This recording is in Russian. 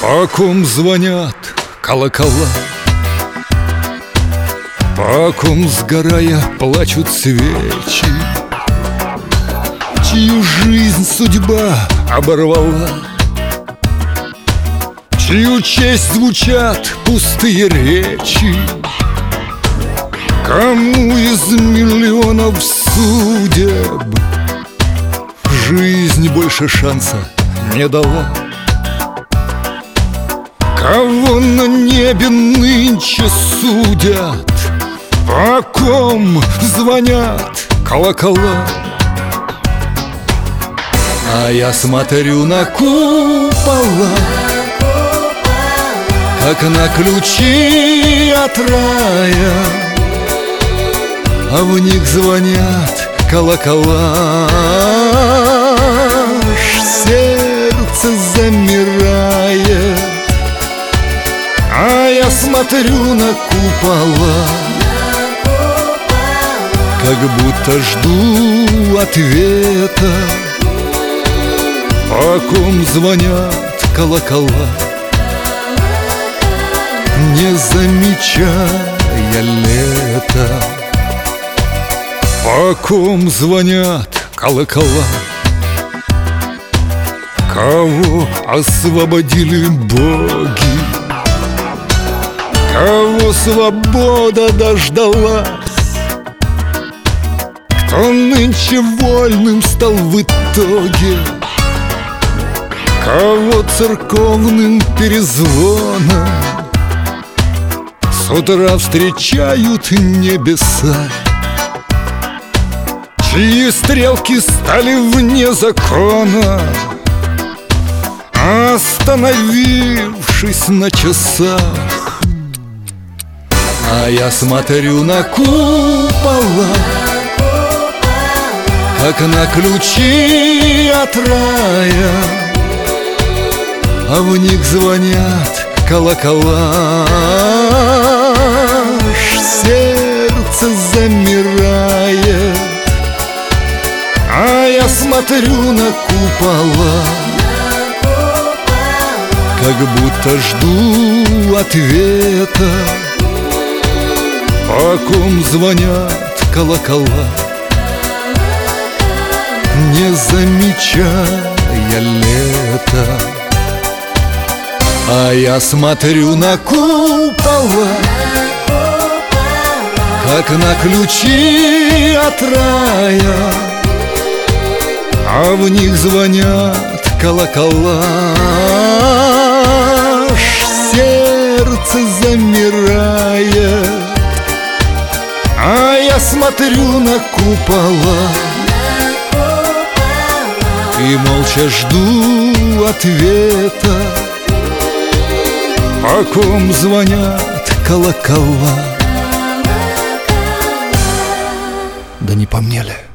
По ком звонят колокола, по ком, сгорая, плачут свечи, чью жизнь судьба оборвала, чью честь звучат пустые речи, кому из миллионов судеб жизнь больше шанса не дала. Кого на небе нынче судят, по ком звонят колокола. А я смотрю на купола, как на ключи от рая, а в них звонят колокола. Аж сердце замирает. А я смотрю на купола, как будто жду ответа, по ком звонят колокола, не замечая лета. По ком звонят колокола, кого освободили боги, кого свобода дождалась, кто нынче вольным стал в итоге, кого церковным перезвоном с утра встречают небеса, чьи стрелки стали вне закона, остановившись на часах. А я смотрю на купола, как на ключи от рая, а в них звонят колокола. Аж сердце замирает. А я смотрю на купола, как будто жду ответа, по ком звонят колокола, не замечая лета. А я смотрю на купола, как на ключи от рая, а в них звонят колокола. Аж сердце замирает. А я смотрю на купола и молча жду ответа, по ком звонят колокола. Да не по мне ли?